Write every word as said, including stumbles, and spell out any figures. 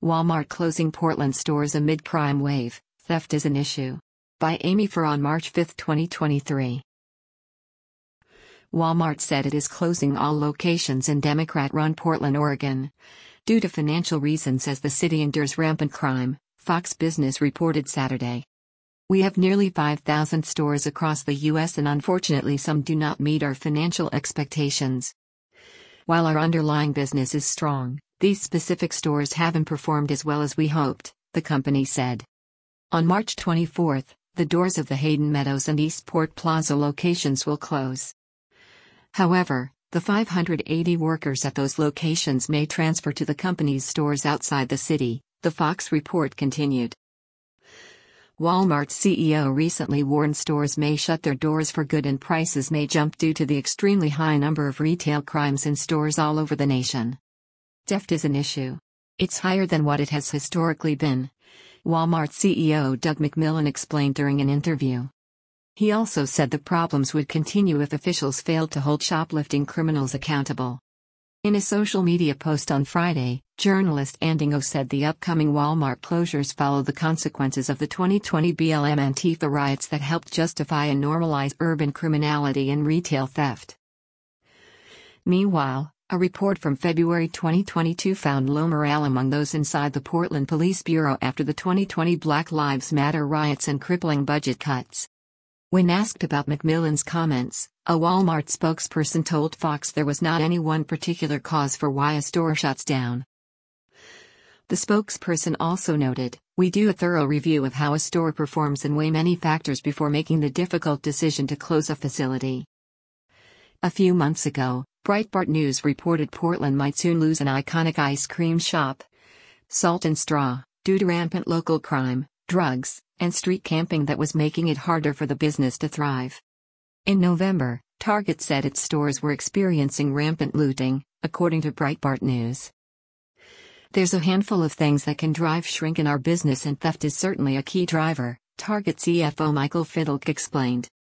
Walmart closing Portland stores amid crime wave, theft is an issue. By Amy Farr on March fifth, twenty twenty-three. Walmart said it is closing all locations in Democrat-run Portland, Oregon, due to financial reasons as the city endures rampant crime, Fox Business reported Saturday. We have nearly five thousand stores across the U S and unfortunately some do not meet our financial expectations. While our underlying business is strong, these specific stores haven't performed as well as we hoped, the company said. On March twenty-fourth, the doors of the Hayden Meadows and Eastport Plaza locations will close. However, the five hundred eighty workers at those locations may transfer to the company's stores outside the city, the Fox report continued. Walmart's C E O recently warned stores may shut their doors for good and prices may jump due to the extremely high number of retail crimes in stores all over the nation. Theft is an issue. It's higher than what it has historically been, Walmart C E O Doug McMillon explained during an interview. He also said the problems would continue if officials failed to hold shoplifting criminals accountable. In a social media post on Friday, journalist Andingo said the upcoming Walmart closures follow the consequences of the twenty twenty B L M Antifa riots that helped justify and normalize urban criminality and retail theft. Meanwhile, a report from February twenty twenty-two found low morale among those inside the Portland Police Bureau after the twenty twenty Black Lives Matter riots and crippling budget cuts. When asked about McMillon's comments, a Walmart spokesperson told Fox there was not any one particular cause for why a store shuts down. The spokesperson also noted, "We do a thorough review of how a store performs and weigh many factors before making the difficult decision to close a facility." A few months ago, Breitbart News reported Portland might soon lose an iconic ice cream shop, Salt and Straw, due to rampant local crime, drugs, and street camping that was making it harder for the business to thrive. In November, Target said its stores were experiencing rampant looting, according to Breitbart News. "There's a handful of things that can drive shrink in our business and theft is certainly a key driver," Target C F O Michael Fiddelke explained.